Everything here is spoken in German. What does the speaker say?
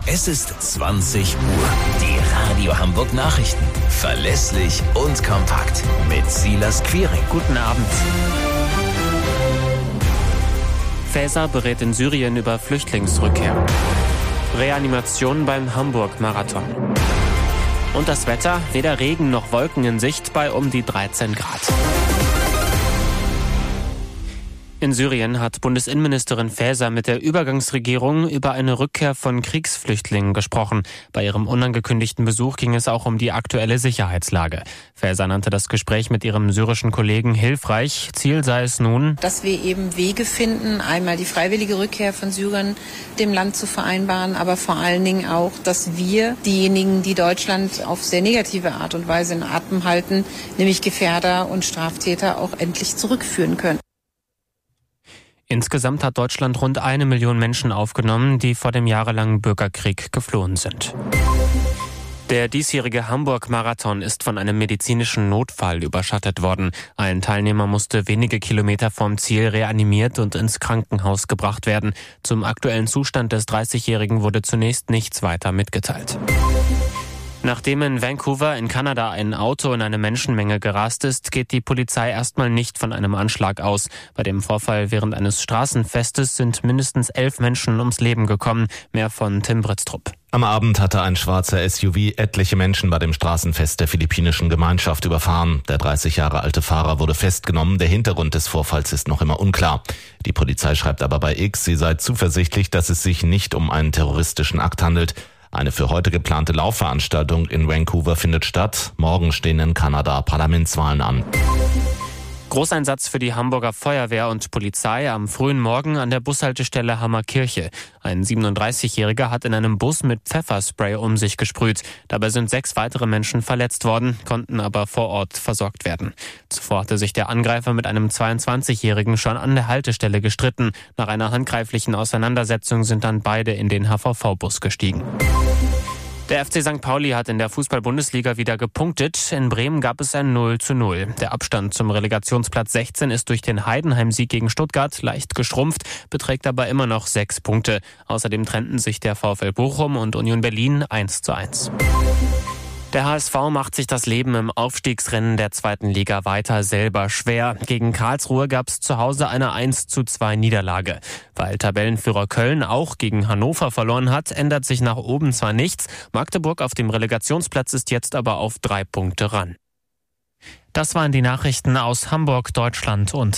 Es ist 20 Uhr. Die Radio Hamburg Nachrichten. Verlässlich und kompakt. Mit Silas Quiring. Guten Abend. Faeser berät in Syrien über Flüchtlingsrückkehr. Reanimation beim Hamburg-Marathon. Und das Wetter, weder Regen noch Wolken in Sicht bei um die 13 Grad. In Syrien hat Bundesinnenministerin Faeser mit der Übergangsregierung über eine Rückkehr von Kriegsflüchtlingen gesprochen. Bei ihrem unangekündigten Besuch ging es auch um die aktuelle Sicherheitslage. Faeser nannte das Gespräch mit ihrem syrischen Kollegen hilfreich. Ziel sei es nun, dass wir eben Wege finden, einmal die freiwillige Rückkehr von Syrern dem Land zu vereinbaren, aber vor allen Dingen auch, dass wir diejenigen, die Deutschland auf sehr negative Art und Weise in Atem halten, nämlich Gefährder und Straftäter, auch endlich zurückführen können. Insgesamt hat Deutschland rund 1 Million Menschen aufgenommen, die vor dem jahrelangen Bürgerkrieg geflohen sind. Der diesjährige Hamburg-Marathon ist von einem medizinischen Notfall überschattet worden. Ein Teilnehmer musste wenige Kilometer vom Ziel reanimiert und ins Krankenhaus gebracht werden. Zum aktuellen Zustand des 30-Jährigen wurde zunächst nichts weiter mitgeteilt. Nachdem in Vancouver in Kanada ein Auto in eine Menschenmenge gerast ist, geht die Polizei erstmal nicht von einem Anschlag aus. Bei dem Vorfall während eines Straßenfestes sind mindestens 11 Menschen ums Leben gekommen. Mehr von Tim Britztrup. Am Abend hatte ein schwarzer SUV etliche Menschen bei dem Straßenfest der philippinischen Gemeinschaft überfahren. Der 30 Jahre alte Fahrer wurde festgenommen. Der Hintergrund des Vorfalls ist noch immer unklar. Die Polizei schreibt aber bei X, sie sei zuversichtlich, dass es sich nicht um einen terroristischen Akt handelt. Eine für heute geplante Laufveranstaltung in Vancouver findet statt. Morgen stehen in Kanada Parlamentswahlen an. Großeinsatz für die Hamburger Feuerwehr und Polizei am frühen Morgen an der Bushaltestelle Hammerkirche. Ein 37-Jähriger hat in einem Bus mit Pfefferspray um sich gesprüht. Dabei sind 6 weitere Menschen verletzt worden, konnten aber vor Ort versorgt werden. Zuvor hatte sich der Angreifer mit einem 22-Jährigen schon an der Haltestelle gestritten. Nach einer handgreiflichen Auseinandersetzung sind dann beide in den HVV-Bus gestiegen. Der FC St. Pauli hat in der Fußball-Bundesliga wieder gepunktet. In Bremen gab es ein 0:0. Der Abstand zum Relegationsplatz 16 ist durch den Heidenheim-Sieg gegen Stuttgart leicht geschrumpft, beträgt aber immer noch 6 Punkte. Außerdem trennten sich der VfL Bochum und Union Berlin 1:1. Der HSV macht sich das Leben im Aufstiegsrennen der 2. Liga weiter selber schwer. Gegen Karlsruhe gab es zu Hause eine 1:2 Niederlage. Weil Tabellenführer Köln auch gegen Hannover verloren hat, ändert sich nach oben zwar nichts. Magdeburg auf dem Relegationsplatz ist jetzt aber auf 3 Punkte ran. Das waren die Nachrichten aus Hamburg, Deutschland und